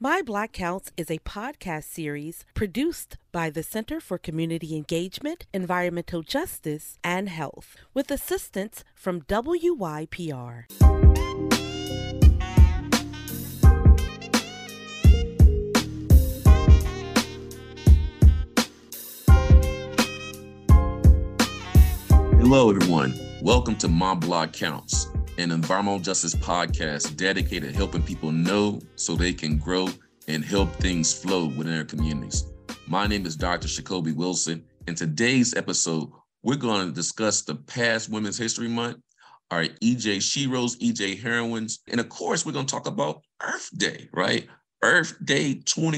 My Black Counts is a podcast series produced by the Center for Community Engagement, Environmental Justice, and Health, with assistance from WYPR. Hello, everyone. Welcome to My Block Counts, an environmental justice podcast dedicated to helping people know so they can grow and help things flow within their communities. My name is Dr. Shakobi Wilson. In today's episode, we're going to discuss the past Women's History Month, our EJ Sheroes, EJ Heroines, and of course, we're going to talk about Earth Day, right? Earth Day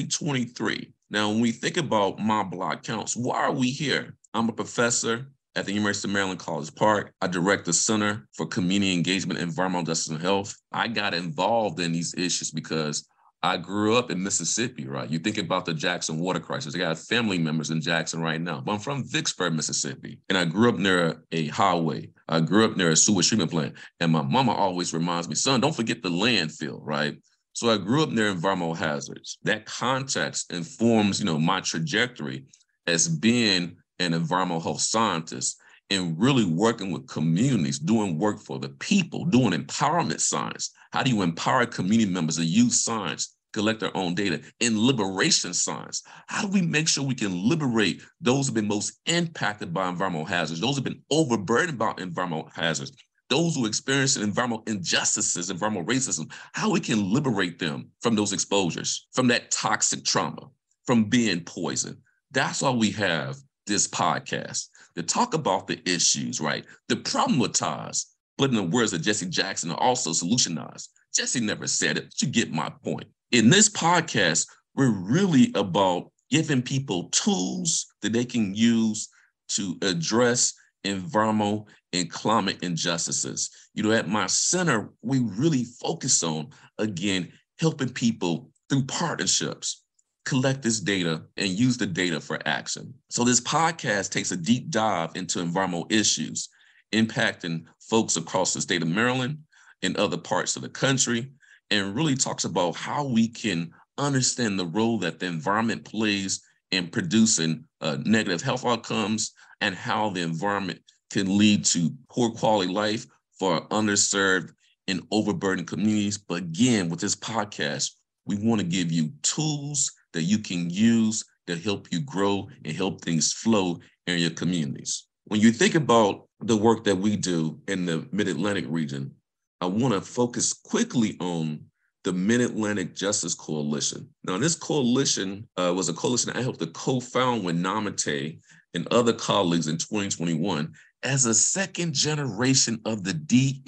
2023. Now, when we think about My Block Counts, why are we here? I'm a professor at the University of Maryland, College Park. I direct the Center for Community Engagement, Environmental Justice, and Health. I got involved in these issues because I grew up in Mississippi, right? You think about the Jackson water crisis. I got family members in Jackson right now, but I'm from Vicksburg, Mississippi, and I grew up near a highway. I grew up near a sewage treatment plant, and my mama always reminds me, son, don't forget the landfill, right? So I grew up near environmental hazards. That context informs, my trajectory as being an environmental health scientist and really working with communities, doing work for the people, doing empowerment science. How do you empower community members to use science, collect their own data, and liberation science? How do we make sure we can liberate those who have been most impacted by environmental hazards, those who have been overburdened by environmental hazards, those who experience environmental injustices, environmental racism, how we can liberate them from those exposures, from that toxic trauma, from being poisoned. That's why we have this podcast to talk about the issues, right? To problematize, but in the words of Jesse Jackson, also solutionize. Jesse never said it, but you get my point. In this podcast, we're really about giving people tools that they can use to address environmental and climate injustices. At my center, we really focus on, again, helping people through partnerships, collect this data and use the data for action. So this podcast takes a deep dive into environmental issues impacting folks across the state of Maryland and other parts of the country, and really talks about how we can understand the role that the environment plays in producing negative health outcomes and how the environment can lead to poor quality life for underserved and overburdened communities. But again, with this podcast, we want to give you tools that you can use to help you grow and help things flow in your communities. When you think about the work that we do in the Mid-Atlantic region, I want to focus quickly on the Mid-Atlantic Justice Coalition. Now, this coalition was a coalition I helped to co-found with Namate and other colleagues in 2021 as a second generation of the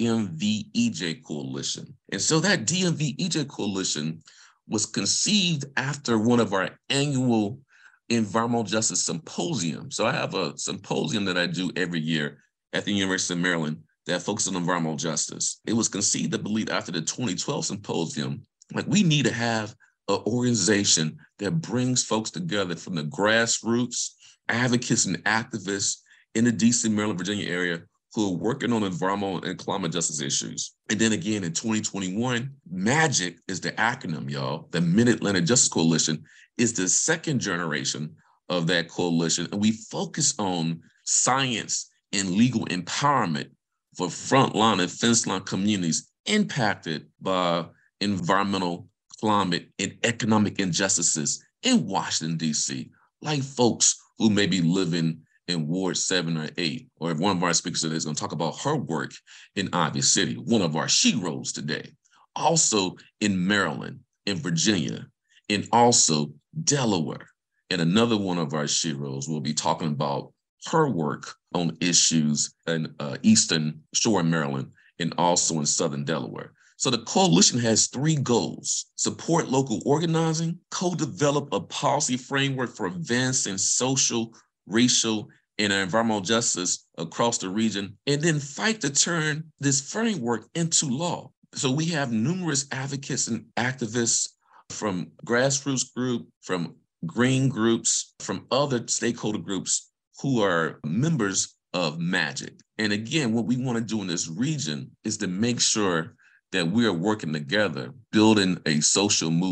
DMV-EJ Coalition. And so that DMV-EJ Coalition was conceived after one of our annual environmental justice symposium. So I have a symposium that I do every year at the University of Maryland that focuses on environmental justice. It was conceived, I believe, after the 2012 symposium. We need to have an organization that brings folks together from the grassroots, advocates and activists in the DC, Maryland, Virginia area who are working on environmental and climate justice issues. And then again, in 2021, MAGIC is the acronym, y'all. The Mid-Atlantic Justice Coalition is the second generation of that coalition. And we focus on science and legal empowerment for frontline and fence line communities impacted by environmental, climate, and economic injustices in Washington, D.C., like folks who may be living in Ward 7 or 8, or if one of our speakers today is going to talk about her work in Ivy City, one of our sheroes today, also in Maryland, in Virginia, and also Delaware. And another one of our sheroes will be talking about her work on issues in Eastern Shore, Maryland, and also in Southern Delaware. So the coalition has three goals: support local organizing, co-develop a policy framework for advancing social, racial, and environmental justice across the region, and then fight to turn this framework into law. So we have numerous advocates and activists from grassroots group, from green groups, from other stakeholder groups who are members of MAGIC. And again, what we want to do in this region is to make sure that we are working together, building a social movement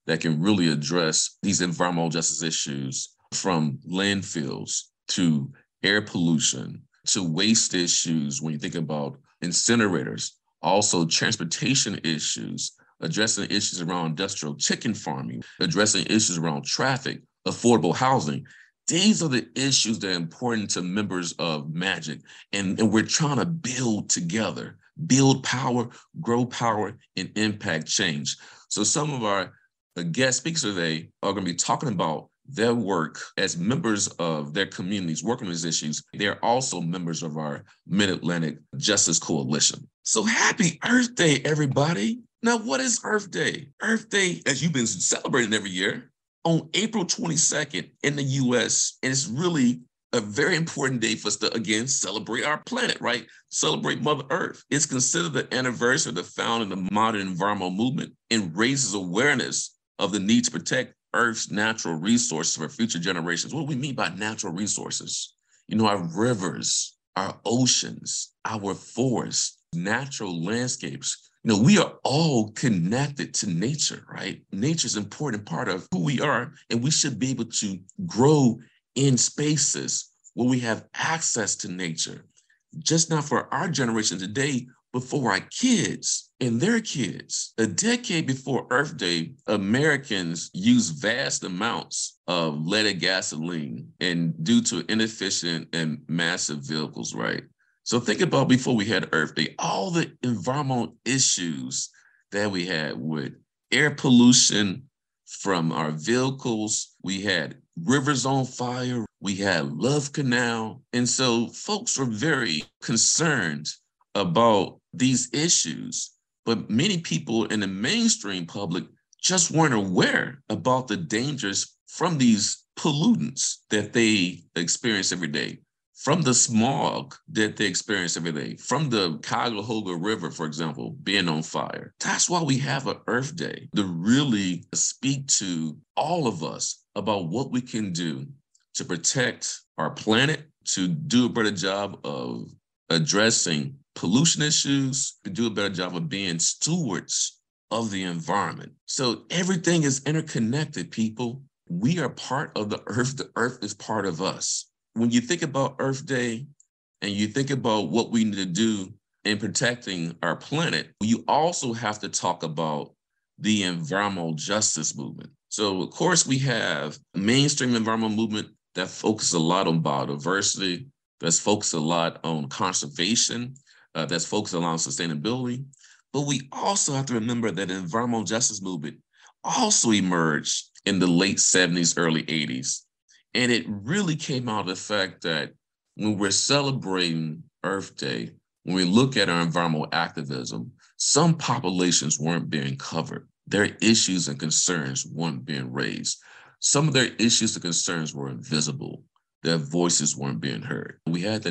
that can really address these environmental justice issues, from landfills to air pollution to waste issues when you think about incinerators, also transportation issues, addressing issues around industrial chicken farming, addressing issues around traffic, affordable housing. These are the issues that are important to members of MAGIC. And we're trying to build together, build power, grow power, and impact change. So some of our guest speakers today are going to be talking about their work as members of their communities working on these issues. They're also members of our Mid-Atlantic Justice Coalition. So happy Earth Day, everybody. Now, what is Earth Day? Earth Day, as you've been celebrating every year, on April 22nd in the US, and it's really a very important day for us to, again, celebrate our planet, right? Celebrate Mother Earth. It's considered the anniversary of the founding of the modern environmental movement and raises awareness of the need to protect Earth's natural resources for future generations. What do we mean by natural resources? You know, our rivers, our oceans, our forests, natural landscapes. You know, we are all connected to nature, right? Nature is an important part of who we are, and we should be able to grow in spaces where we have access to nature, just not for our generation today, but for our kids and their kids. A decade before Earth Day, Americans used vast amounts of leaded gasoline and due to inefficient and massive vehicles, right? So think about before we had Earth Day, all the environmental issues that we had with air pollution from our vehicles. We had rivers on fire. We had Love Canal. And so folks were very concerned about these issues, but many people in the mainstream public just weren't aware about the dangers from these pollutants that they experience every day, from the smog that they experience every day, from the Cuyahoga River, for example, being on fire. That's why we have an Earth Day, to really speak to all of us about what we can do to protect our planet, to do a better job of addressing pollution issues, to do a better job of being stewards of the environment. So everything is interconnected, people. We are part of the Earth is part of us. When you think about Earth Day and you think about what we need to do in protecting our planet, you also have to talk about the environmental justice movement. So of course we have mainstream environmental movement that focuses a lot on biodiversity, that's focused a lot on conservation, that's focused a lot on sustainability. But we also have to remember that the environmental justice movement also emerged in the late 70s, early 80s. And it really came out of the fact that when we're celebrating Earth Day, when we look at our environmental activism, some populations weren't being covered. Their issues and concerns weren't being raised. Some of their issues and concerns were invisible. Their voices weren't being heard. We had the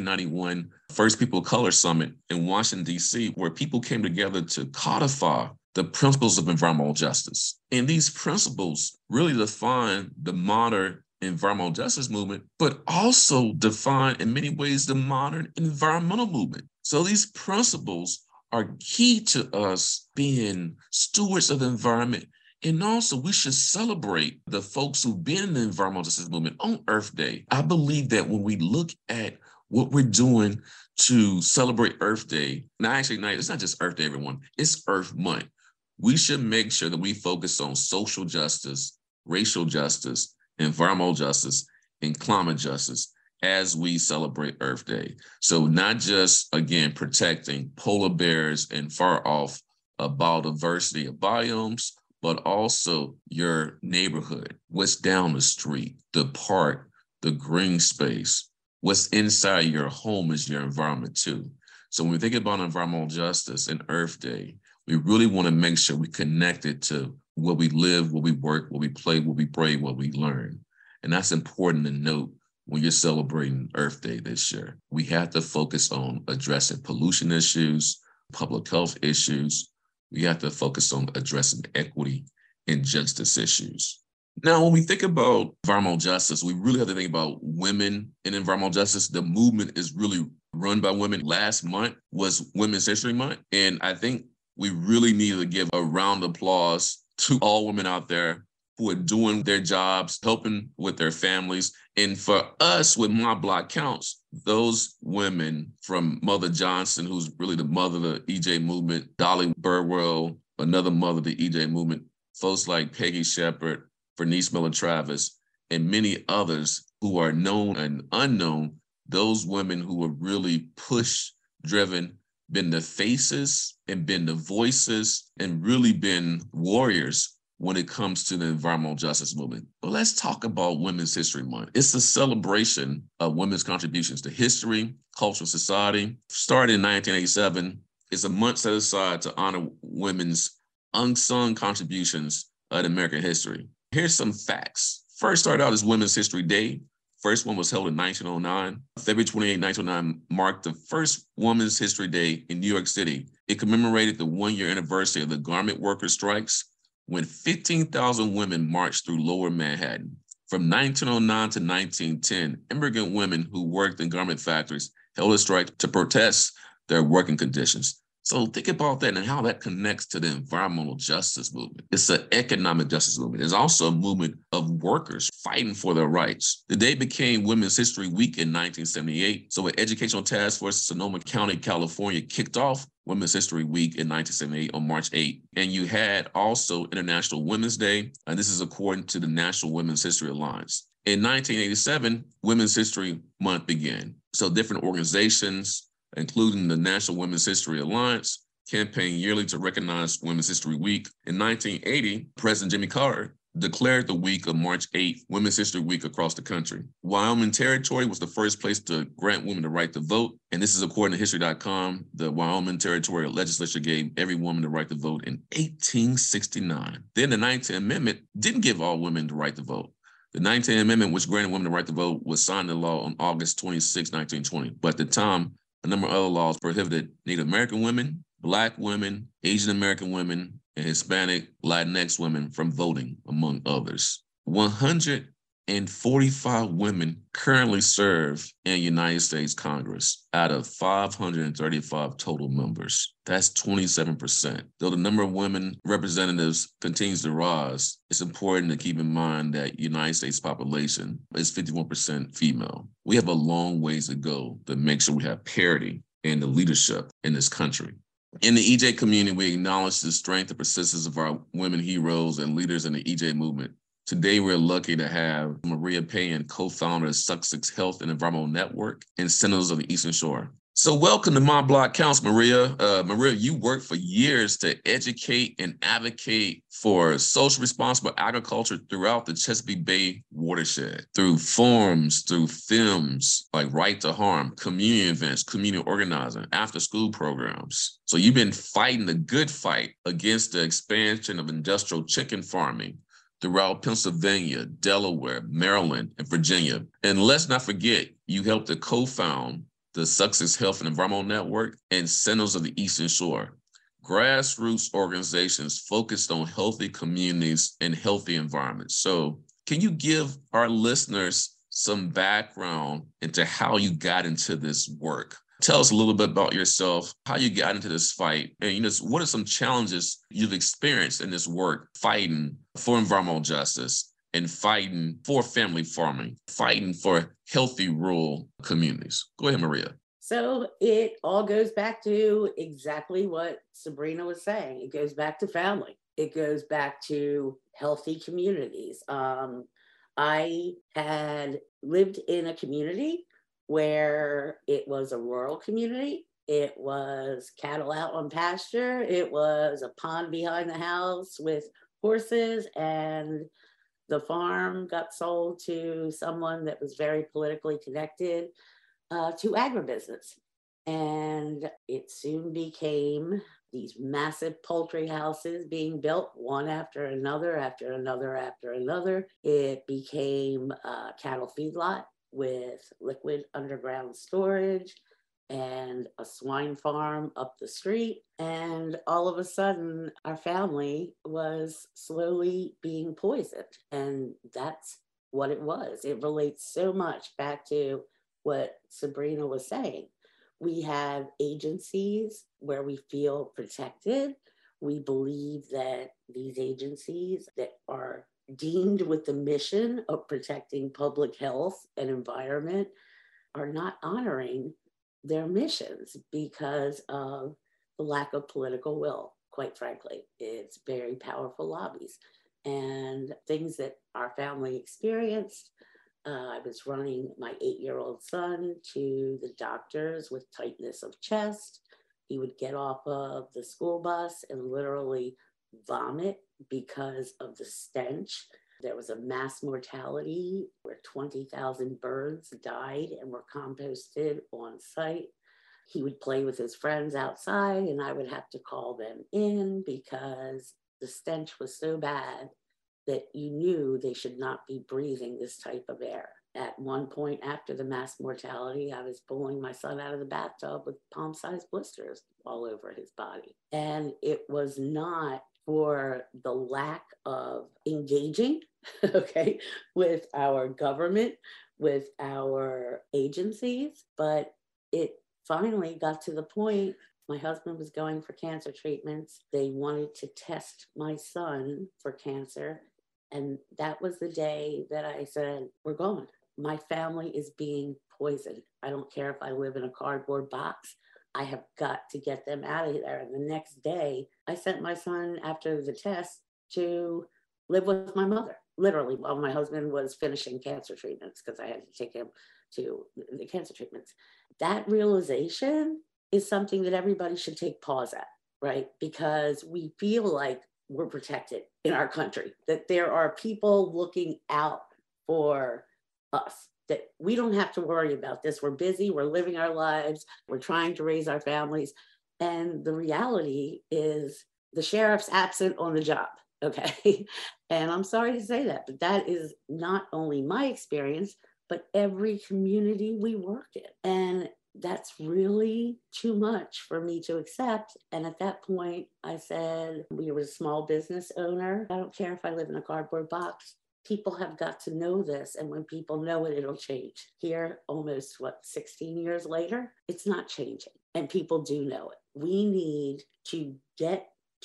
1991 First People of Color Summit in Washington, D.C., where people came together to codify the principles of environmental justice. And these principles really define the modern environmental justice movement, but also define in many ways the modern environmental movement. So these principles are key to us being stewards of the environment. And also, we should celebrate the folks who've been in the environmental justice movement on Earth Day. I believe that when we look at what we're doing to celebrate Earth Day, it's not just Earth Day, everyone, it's Earth Month. We should make sure that we focus on social justice, racial justice, environmental justice, and climate justice as we celebrate Earth Day. So not just, again, protecting polar bears and far off biodiversity of biomes, but also your neighborhood, what's down the street, the park, the green space, what's inside your home is your environment too. So when we think about environmental justice and Earth Day, we really want to make sure we connect it to where we live, where we work, where we play, where we pray, where we learn. And that's important to note when you're celebrating Earth Day this year. We have to focus on addressing pollution issues, public health issues. We have to focus on addressing equity and justice issues. Now, when we think about environmental justice, we really have to think about women in environmental justice. The movement is really run by women. Last month was Women's History Month. And I think we really need to give a round of applause to all women out there who are doing their jobs, helping with their families. And for us with My Block Counts, those women from Mother Johnson, who's really the mother of the EJ movement, Dolly Burwell, another mother of the EJ movement, folks like Peggy Shepard, Bernice Miller Travis, and many others who are known and unknown, those women who are really push-driven, been the faces and been the voices and really been warriors when it comes to the environmental justice movement. But let's talk about Women's History Month. It's a celebration of women's contributions to history, culture, society. Started in 1987, it's a month set aside to honor women's unsung contributions to American history. Here's some facts. First started out as Women's History Day. First one was held in 1909. February 28, 1909 marked the first Women's History Day in New York City. It commemorated the one-year anniversary of the garment workers' strikes, when 15,000 women marched through Lower Manhattan. From 1909 to 1910, immigrant women who worked in garment factories held a strike to protest their working conditions. So think about that and how that connects to the environmental justice movement. It's an economic justice movement. It's also a movement of workers fighting for their rights. The day became Women's History Week in 1978. So an educational task force in Sonoma County, California, kicked off Women's History Week in 1978 on March 8th. And you had also International Women's Day, and this is according to the National Women's History Alliance. In 1987, Women's History Month began. So different organizations, including the National Women's History Alliance, campaign yearly to recognize Women's History Week. In 1980, President Jimmy Carter declared the week of March 8th Women's History Week across the country. Wyoming Territory was the first place to grant women the right to vote. And this is according to history.com. The Wyoming Territorial Legislature gave every woman the right to vote in 1869. Then the 19th Amendment didn't give all women the right to vote. The 19th Amendment, which granted women the right to vote, was signed into law on August 26, 1920. But at the time, a number of other laws prohibited Native American women, Black women, Asian American women, and Hispanic, Latinx women from voting, among others. 145 women currently serve in United States Congress out of 535 total members. That's 27%. Though the number of women representatives continues to rise, it's important to keep in mind that United States population is 51% female. We have a long ways to go to make sure we have parity in the leadership in this country. In the EJ community, we acknowledge the strength and persistence of our women heroes and leaders in the EJ movement. Today, we're lucky to have Maria Payne, co-founder of Sussex Health and Environmental Network and Sentinels of the Eastern Shore. So welcome to My Block Counts, Maria. Maria, you worked for years to educate and advocate for social responsible agriculture throughout the Chesapeake Bay watershed, through forums, through films like Right to Harm, community events, community organizing, after-school programs. So you've been fighting the good fight against the expansion of industrial chicken farming throughout Pennsylvania, Delaware, Maryland, and Virginia. And let's not forget, you helped to co-found the Sussex Health and Environmental Network and Sentinels of the Eastern Shore, grassroots organizations focused on healthy communities and healthy environments. So can you give our listeners some background into how you got into this work? Tell us a little bit about yourself, how you got into this fight, and what are some challenges you've experienced in this work, fighting for environmental justice and fighting for family farming, fighting for healthy rural communities. Go ahead, Maria. So it all goes back to exactly what Sabrina was saying. It goes back to family. It goes back to healthy communities. I had lived in a community where it was a rural community. It was cattle out on pasture. It was a pond behind the house with horses, and the farm got sold to someone that was very politically connected to agribusiness. And it soon became these massive poultry houses being built one after another, after another, after another. It became a cattle feedlot with liquid underground storage and a swine farm up the street. And all of a sudden, our family was slowly being poisoned. And that's what it was. It relates so much back to what Sabrina was saying. We have agencies where we feel protected, We believe that these agencies that are deemed with the mission of protecting public health and environment are not honoring their missions because of the lack of political will, quite frankly. It's very powerful lobbies. And things that our family experienced, I was running my 8-year-old son to the doctors with tightness of chest. He would get off of the school bus and literally vomit because of the stench. There was a mass mortality where 20,000 birds died and were composted on site. He would play with his friends outside and I would have to call them in because the stench was so bad that you knew they should not be breathing this type of air. At one point after the mass mortality, I was pulling my son out of the bathtub with palm-sized blisters all over his body. And it was not for the lack of engaging, okay, with our government, with our agencies, but it finally got to the point. My husband was going for cancer treatments. They wanted to test my son for cancer. And that was the day that I said, we're going. My family is being poisoned. I don't care if I live in a cardboard box. I have got to get them out of there. And the next day, I sent my son after the test to live with my mother, literally, while my husband was finishing cancer treatments because I had to take him to the cancer treatments. That realization is something that everybody should take pause at, right? Because we feel like we're protected in our country, that there are people looking out for us, that we don't have to worry about this. We're busy, we're living our lives, we're trying to raise our families. And the reality is the sheriff's absent on the job, okay? And I'm sorry to say that, but that is not only my experience, but every community we work in. And that's really too much for me to accept. And at that point, I said, we were a small business owner. I don't care if I live in a cardboard box. People have got to know this. And when people know it, it'll change. Here, almost 16 years later, it's not changing. And people do know it. We need to get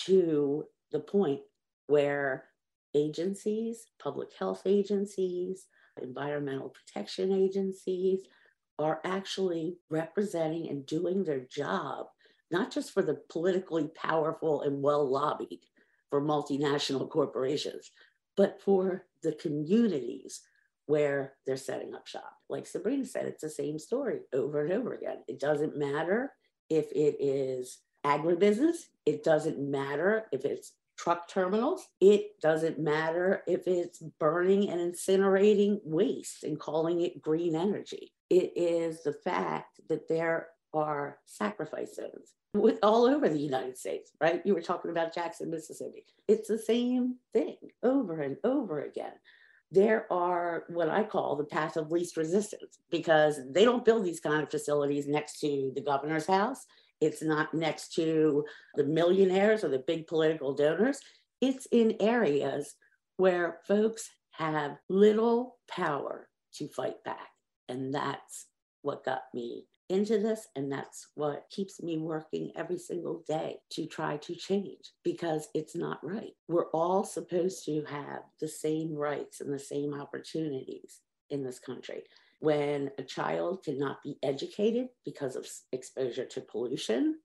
to the point where agencies, public health agencies, environmental protection agencies are actually representing and doing their job, not just for the politically powerful and well lobbied for multinational corporations, but for the communities where they're setting up shop. Like Sabrina said, it's the same story over and over again. It doesn't matter if it is agribusiness. It doesn't matter if it's truck terminals. It doesn't matter if it's burning and incinerating waste and calling it green energy. It is the fact that there are sacrifice zones with all over the United States, right? You were talking about Jackson, Mississippi. It's the same thing over and over again. There are what I call the path of least resistance because they don't build these kind of facilities next to the governor's house. It's not next to the millionaires or the big political donors. It's in areas where folks have little power to fight back. And that's what got me into this. And that's what keeps me working every single day to try to change because it's not right. We're all supposed to have the same rights and the same opportunities in this country. When a child cannot be educated because of exposure to pollution,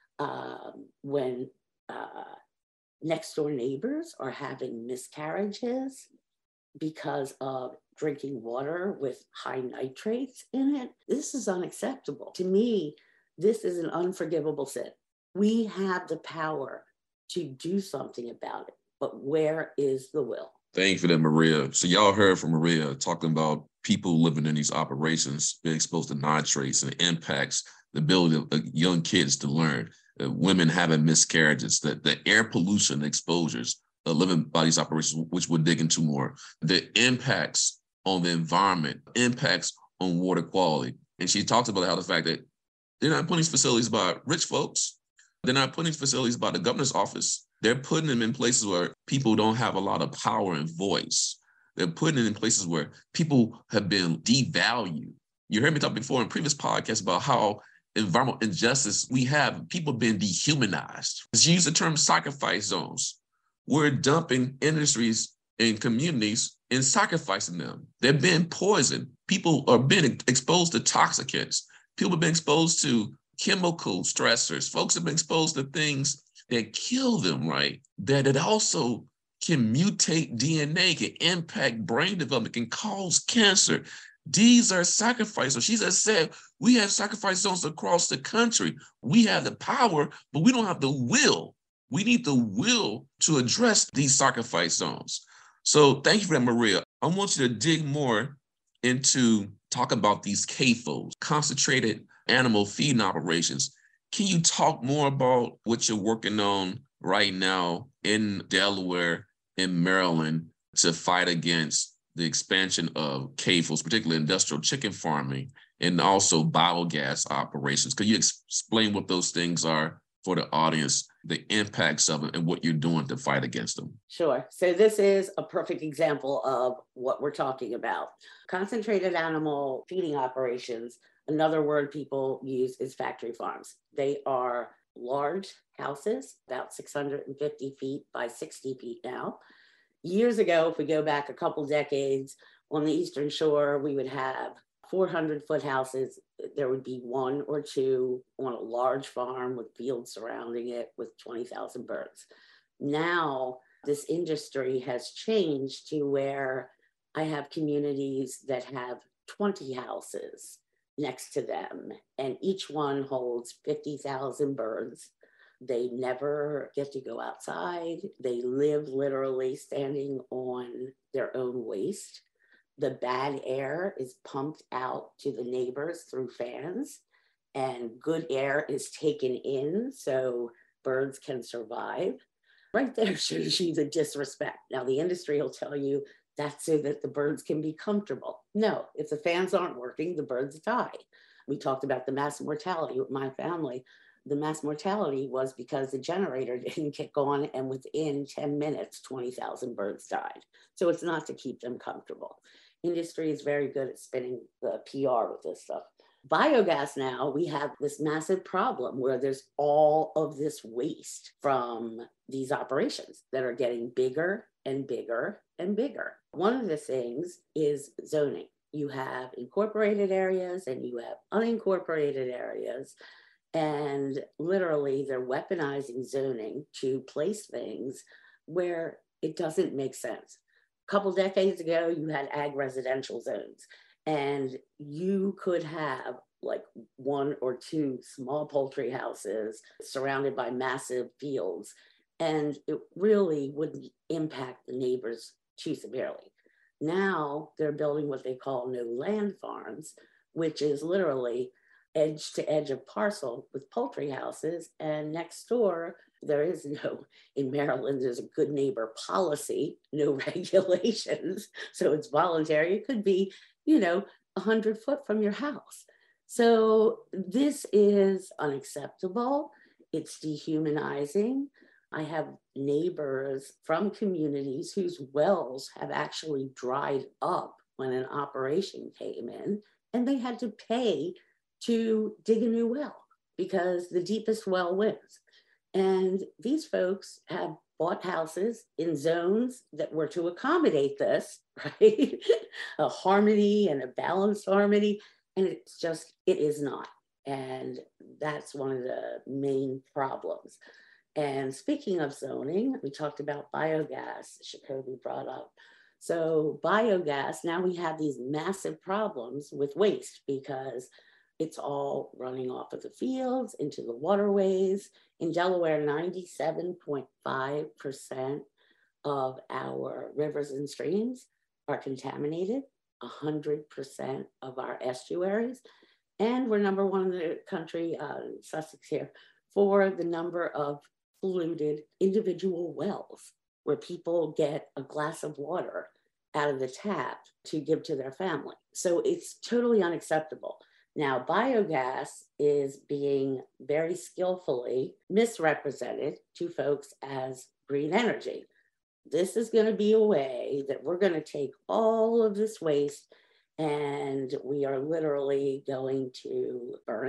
when next door neighbors are having miscarriages because of drinking water with high nitrates in it, this is unacceptable. To me, this is an unforgivable sin. We have the power to do something about it, but where is the will? Thank you for that, Maria. So y'all heard from Maria talking about people living in these operations being exposed to nitrates and it impacts the ability of young kids to learn, women having miscarriages, the air pollution exposures, living by these operations, which we'll dig into more, the impacts on the environment, impacts on water quality. And she talked about how the fact that they're not putting these facilities by rich folks. They're not putting these facilities by the governor's office. They're putting them in places where people don't have a lot of power and voice. They're putting it in places where people have been devalued. You heard me talk before in previous podcasts about how environmental injustice, we have people being dehumanized. Let's use the term sacrifice zones. We're dumping industries and communities and sacrificing them. They're being poisoned. People are being exposed to toxicants. People have been exposed to chemical stressors. Folks have been exposed to things that kill them, right? That it also can mutate DNA, can impact brain development, can cause cancer. These are sacrifices. She just said, we have sacrifice zones across the country. We have the power, but we don't have the will. We need the will to address these sacrifice zones. So thank you for that, Maria. I want you to dig more into talking about these CAFOs, concentrated animal feeding operations. Can you talk more about what you're working on right now in Delaware, in Maryland, to fight against the expansion of CAFOs, particularly industrial chicken farming, and also biogas operations? Could you explain what those things are for the audience, the impacts of it, and what you're doing to fight against them? Sure. So this is a perfect example of what we're talking about. Concentrated animal feeding operations, another word people use is factory farms. They are large houses, about 650 feet by 60 feet now. Years ago, if we go back a couple decades, on the Eastern Shore, we would have 400-foot houses. There would be one or two on a large farm with fields surrounding it with 20,000 birds. Now, this industry has changed to where I have communities that have 20 houses next to them, and each one holds 50,000 birds. They never get to go outside. They live literally standing on their own waste. The bad air is pumped out to the neighbors through fans, and good air is taken in so birds can survive. Right there shows you the disrespect. Now, the industry will tell you that's so that the birds can be comfortable. No, if the fans aren't working, the birds die. We talked about the mass mortality with my family. The mass mortality was because the generator didn't kick on, and within 10 minutes, 20,000 birds died. So it's not to keep them comfortable. Industry is very good at spinning the PR with this stuff. Biogas now, we have this massive problem where there's all of this waste from these operations that are getting bigger and bigger and bigger. One of the things is zoning. You have incorporated areas and you have unincorporated areas. And literally, they're weaponizing zoning to place things where it doesn't make sense. A couple decades ago, you had ag residential zones, and you could have like one or two small poultry houses surrounded by massive fields, and it really wouldn't impact the neighbors too severely. Now they're building what they call no land farms, which is literally edge to edge of parcel with poultry houses. And next door, there is no, in Maryland, there's a good neighbor policy, no regulations. So it's voluntary. It could be, 100 foot from your house. So this is unacceptable. It's dehumanizing. I have neighbors from communities whose wells have actually dried up when an operation came in, and they had to pay to dig a new well because the deepest well wins. And these folks have bought houses in zones that were to accommodate this, right? A harmony and a balanced harmony. And it is not. And that's one of the main problems. And speaking of zoning, we talked about biogas, Jacoby brought up. So biogas, now we have these massive problems with waste because it's all running off of the fields into the waterways. In Delaware, 97.5% of our rivers and streams are contaminated, 100% of our estuaries. And we're number one in the country, Sussex here, for the number of polluted individual wells where people get a glass of water out of the tap to give to their family. So it's totally unacceptable. Now, biogas is being very skillfully misrepresented to folks as green energy. This is going to be a way that we're going to take all of this waste and we are literally going to burn it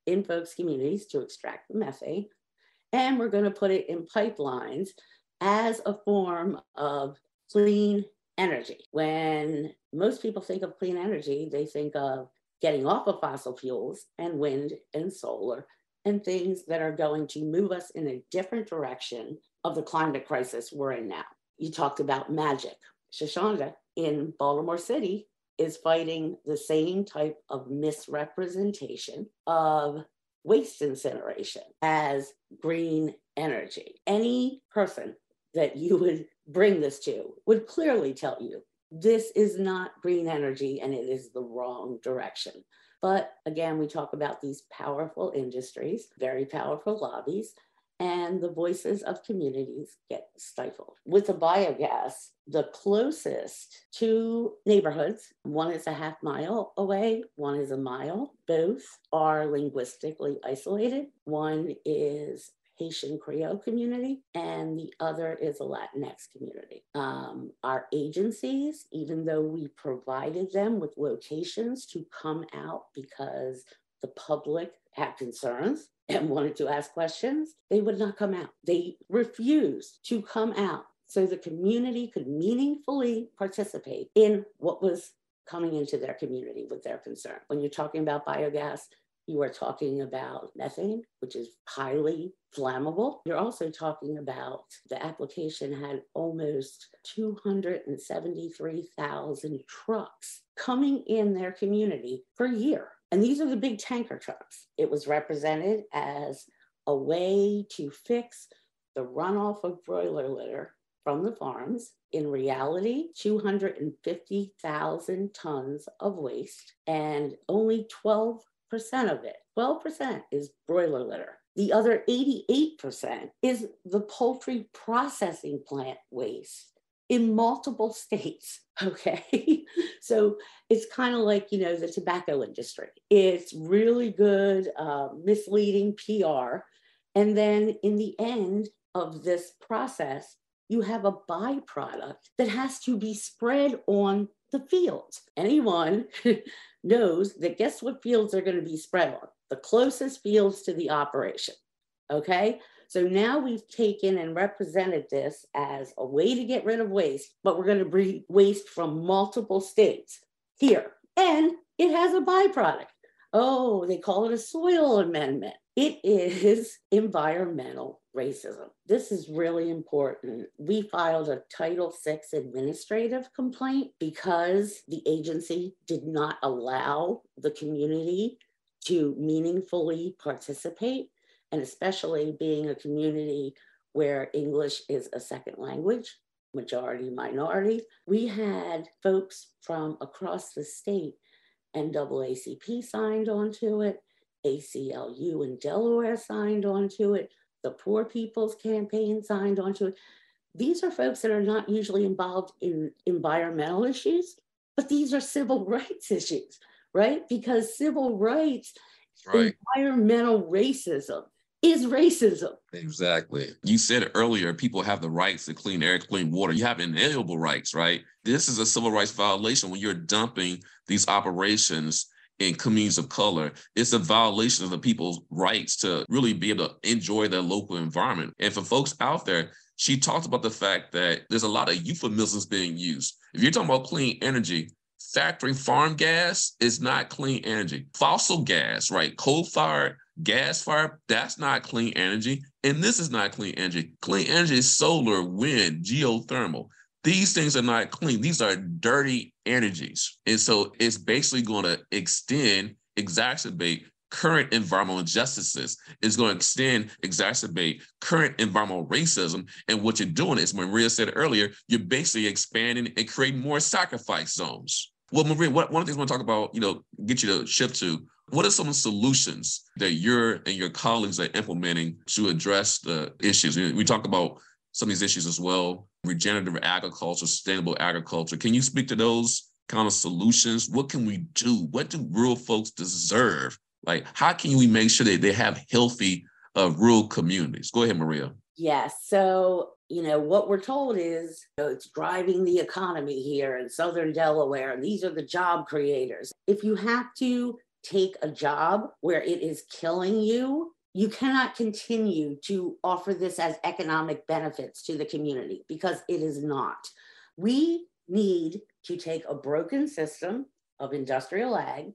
in folks' communities to extract the methane, and we're going to put it in pipelines as a form of clean energy. When most people think of clean energy, they think of getting off of fossil fuels and wind and solar and things that are going to move us in a different direction of the climate crisis we're in now. You talked about magic. Shoshana in Baltimore City is fighting the same type of misrepresentation of waste incineration as green energy. Any person that you would bring this to would clearly tell you this is not green energy and it is the wrong direction. But again, we talk about these powerful industries, very powerful lobbies, and the voices of communities get stifled. With the biogas, the closest two neighborhoods, one is a half mile away, one is a mile. Both are linguistically isolated. One is Haitian Creole community, and the other is a Latinx community. Our agencies, even though we provided them with locations to come out because the public had concerns and wanted to ask questions, they would not come out. They refused to come out so the community could meaningfully participate in what was coming into their community with their concern. When you're talking about biogas, you are talking about methane, which is highly flammable. You're also talking about the application had almost 273,000 trucks coming in their community per year. And these are the big tanker trucks. It was represented as a way to fix the runoff of broiler litter from the farms. In reality, 250,000 tons of waste, and only 12% of it, 12% is broiler litter. The other 88% is the poultry processing plant waste in multiple states, okay? So it's kind of like, the tobacco industry. It's really good, misleading PR. And then in the end of this process, you have a byproduct that has to be spread on the fields. Anyone knows that guess what fields are going to be spread on? The closest fields to the operation, okay? So now we've taken and represented this as a way to get rid of waste, but we're going to bring waste from multiple states here. And it has a byproduct. Oh, they call it a soil amendment. It is environmental racism. This is really important. We filed a Title VI administrative complaint because the agency did not allow the community to meaningfully participate, and especially being a community where English is a second language, majority, minority. We had folks from across the state, NAACP signed onto it, ACLU in Delaware signed onto it, the Poor People's Campaign signed onto it. These are folks that are not usually involved in environmental issues, but these are civil rights issues, right? Because civil rights, environmental racism is racism. Exactly. You said earlier, people have the rights to clean air, clean water. You have inalienable rights, right? This is a civil rights violation when you're dumping these operations in communities of color. It's a violation of the people's rights to really be able to enjoy their local environment. And for folks out there, she talked about the fact that there's a lot of euphemisms being used. If you're talking about clean energy, factory farm gas is not clean energy. Fossil gas, right? Coal-fired, gas-fired, that's not clean energy. And this is not clean energy. Clean energy is solar, wind, geothermal. These things are not clean. These are dirty energies. And so it's basically going to exacerbate current environmental injustices. It's going to exacerbate current environmental racism. And what you're doing is, Maria said earlier, you're basically expanding and creating more sacrifice zones. Well, Maria, one of the things I want to talk about, get you to shift to, what are some of the solutions that you and your colleagues are implementing to address the issues? We talk about some of these issues as well, regenerative agriculture, sustainable agriculture. Can you speak to those kind of solutions? What can we do? What do rural folks deserve? Like, how can we make sure that they have healthy rural communities? Go ahead, Maria. Yes. So, what we're told is it's driving the economy here in Southern Delaware, and these are the job creators. If you have to take a job where it is killing you, you cannot continue to offer this as economic benefits to the community, because it is not. We need to take a broken system of industrial ag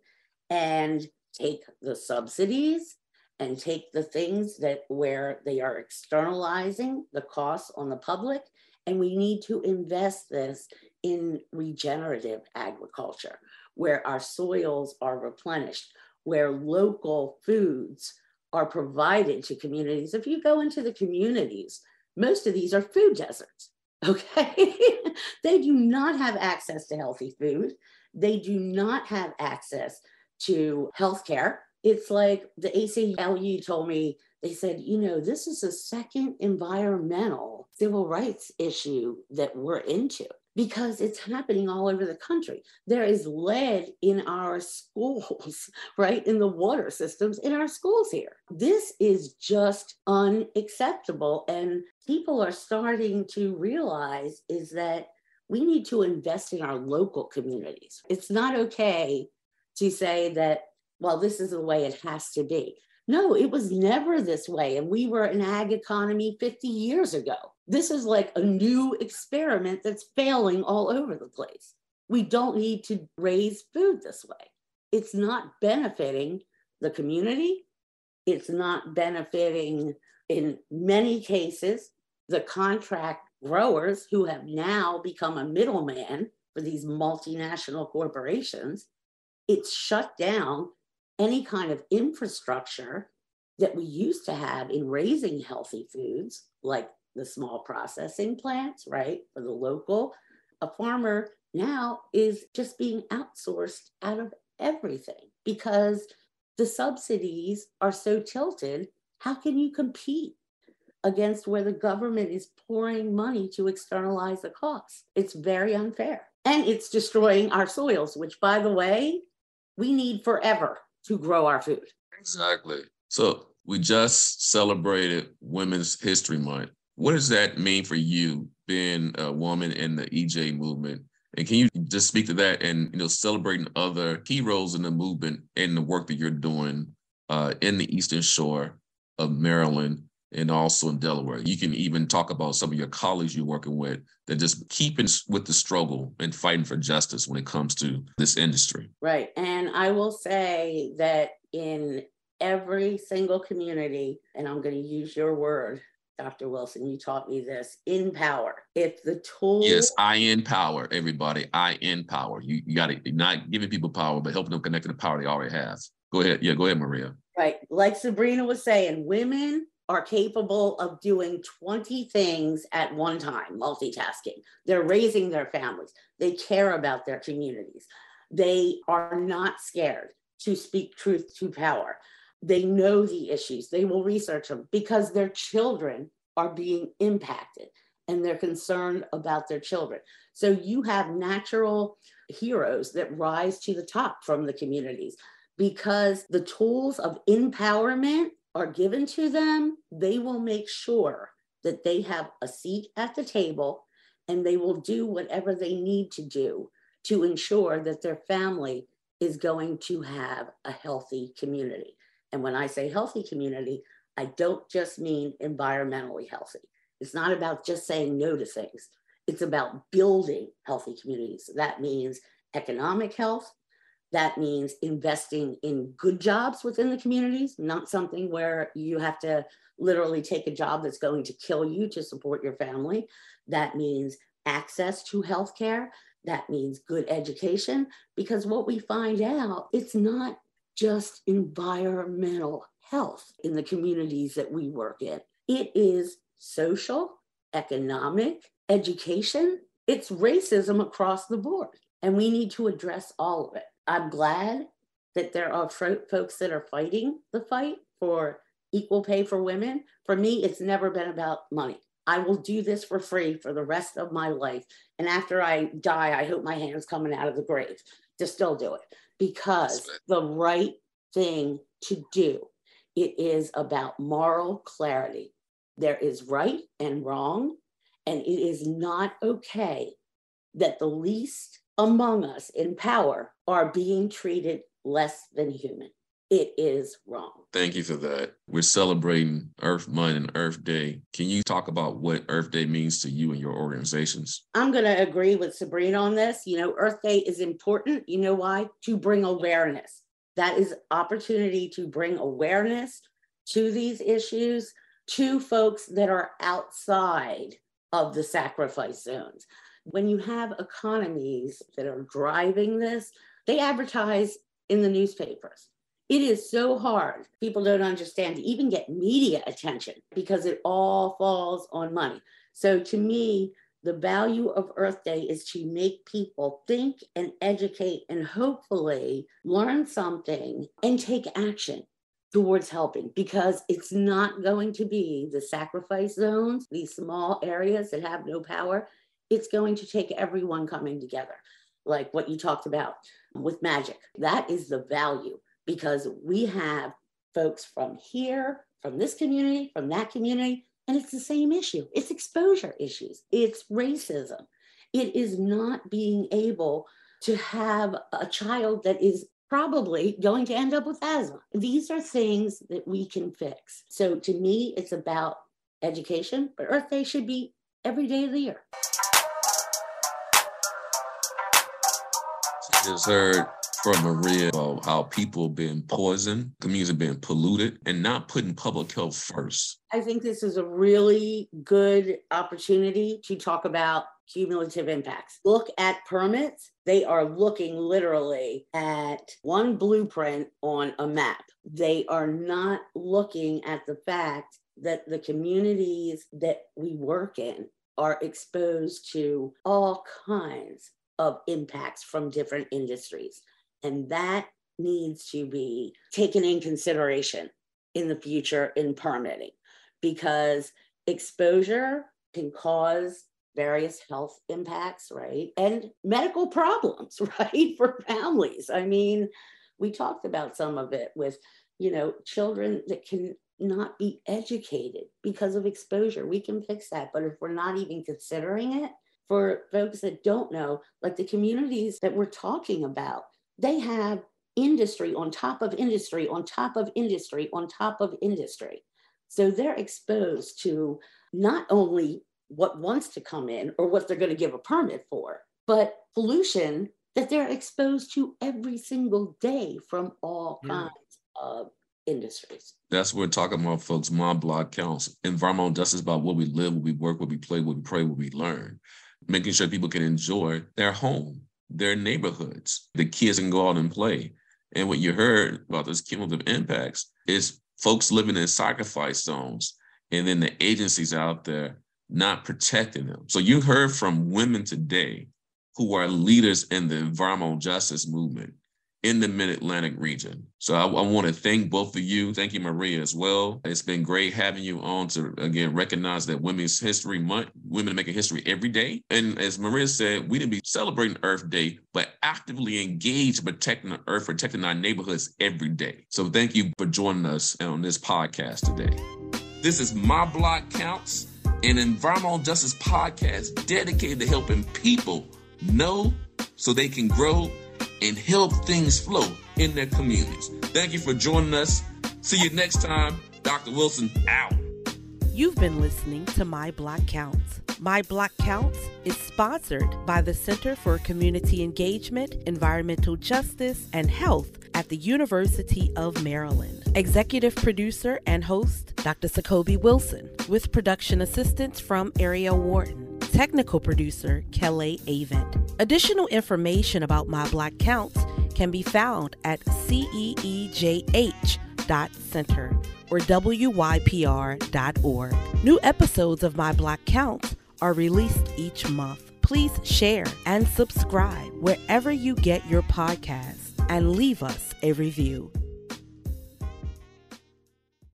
and take the subsidies and take the things that where they are externalizing the costs on the public, and we need to invest this in regenerative agriculture, where our soils are replenished, where local foods are provided to communities. If you go into the communities, most of these are food deserts, okay? They do not have access to healthy food. They do not have access to healthcare. It's like the ACLU told me, they said, you know, this is the second environmental civil rights issue that we're into, because it's happening all over the country. There is lead in our schools, right? In the water systems in our schools here. This is just unacceptable. And people are starting to realize is that we need to invest in our local communities. It's not okay to say that, well, this is the way it has to be. No, it was never this way. And we were an ag economy 50 years ago. This is like a new experiment that's failing all over the place. We don't need to raise food this way. It's not benefiting the community. It's not benefiting, in many cases, the contract growers who have now become a middleman for these multinational corporations. It's shut down any kind of infrastructure that we used to have in raising healthy foods, like the small processing plants, right, for the local. A farmer now is just being outsourced out of everything because the subsidies are so tilted. How can you compete against where the government is pouring money to externalize the costs? It's very unfair. And it's destroying our soils, which, by the way, we need forever to grow our food. Exactly. So we just celebrated Women's History Month. What does that mean for you, being a woman in the EJ movement? And can you just speak to that and, celebrating other key roles in the movement and the work that you're doing in the Eastern Shore of Maryland and also in Delaware? You can even talk about some of your colleagues you're working with that just keeping with the struggle and fighting for justice when it comes to this industry. Right. And I will say that in every single community, and I'm going to use your word, Dr. Wilson, you taught me this, empower. If the tool... Yes, I empower everybody. I empower. You got to not giving people power, but helping them connect to the power they already have. Go ahead. Yeah, go ahead, Maria. Right. Like Sabrina was saying, women are capable of doing 20 things at one time, multitasking. They're raising their families. They care about their communities. They are not scared to speak truth to power. They know the issues. They will research them because their children are being impacted and they're concerned about their children. So you have natural heroes that rise to the top from the communities because the tools of empowerment are given to them. They will make sure that they have a seat at the table and they will do whatever they need to do to ensure that their family is going to have a healthy community. And when I say healthy community, I don't just mean environmentally healthy. It's not about just saying no to things. It's about building healthy communities. That means economic health. That means investing in good jobs within the communities, not something where you have to literally take a job that's going to kill you to support your family. That means access to healthcare. That means good education, because what we find out, it's not just environmental health in the communities that we work in. It is social, economic, education. It's racism across the board, and we need to address all of it. I'm glad that there are folks that are fighting the fight for equal pay for women. For me, it's never been about money. I will do this for free for the rest of my life. And after I die, I hope my hand's coming out of the grave to still do it, because the right thing to do. It is about moral clarity. There is right and wrong, and it is not okay that the least among us in power are being treated less than human. It is wrong. Thank you for that. We're celebrating Earth Month and Earth Day. Can you talk about what Earth Day means to you and your organizations? I'm going to agree with Sabrina on this. Earth Day is important. You know why? To bring awareness. That is opportunity to bring awareness to these issues, to folks that are outside of the sacrifice zones. When you have economies that are driving this, they advertise in the newspapers. It is so hard. People don't understand to even get media attention because it all falls on money. So to me, the value of Earth Day is to make people think and educate and hopefully learn something and take action towards helping, because it's not going to be the sacrifice zones, these small areas that have no power. It's going to take everyone coming together, like what you talked about with Magic. That is the value. Because we have folks from here, from this community, from that community, and it's the same issue. It's exposure issues. It's racism. It is not being able to have a child that is probably going to end up with asthma. These are things that we can fix. So to me, it's about education, but Earth Day should be every day of the year. I just heard from Maria about how people have been poisoned, communities have been polluted, and not putting public health first. I think this is a really good opportunity to talk about cumulative impacts. Look at permits. They are looking literally at one blueprint on a map. They are not looking at the fact that the communities that we work in are exposed to all kinds of impacts from different industries. And that needs to be taken in consideration in the future in permitting, because exposure can cause various health impacts, right? And medical problems, right? For families. I mean, we talked about some of it with, children that can not be educated because of exposure. We can fix that. But if we're not even considering it, for folks that don't know, like the communities that we're talking about, they have industry on top of industry, on top of industry, on top of industry. So they're exposed to not only what wants to come in or what they're going to give a permit for, but pollution that they're exposed to every single day from all kinds of industries. That's what we're talking about, folks. My Block Counts. Environmental justice about what we live, what we work, what we play, what we pray, what we learn. Making sure people can enjoy their home, their neighborhoods. The kids can go out and play. And what you heard about those cumulative impacts is folks living in sacrifice zones and then the agencies out there not protecting them. So you heard from women today who are leaders in the environmental justice movement in the Mid-Atlantic region. So I want to thank both of you. Thank you, Maria, as well. It's been great having you on to, again, recognize that Women's History Month, women are making history every day. And as Maria said, we didn't be celebrating Earth Day, but actively engaged in protecting the earth, protecting our neighborhoods every day. So thank you for joining us on this podcast today. This is My Block Counts, an environmental justice podcast dedicated to helping people know so they can grow and help things flow in their communities. Thank you for joining us. See you next time. Dr. Wilson, out. You've been listening to My Block Counts. My Block Counts is sponsored by the Center for Community Engagement, Environmental Justice, and Health at the University of Maryland. Executive producer and host, Dr. Sakobi Wilson, with production assistance from Ariel Wharton. Technical producer, Kelly Avent. Additional information about My Block Counts can be found at ceejh.center or wypr.org. New episodes of My Block Counts are released each month. Please share and subscribe wherever you get your podcasts and leave us a review.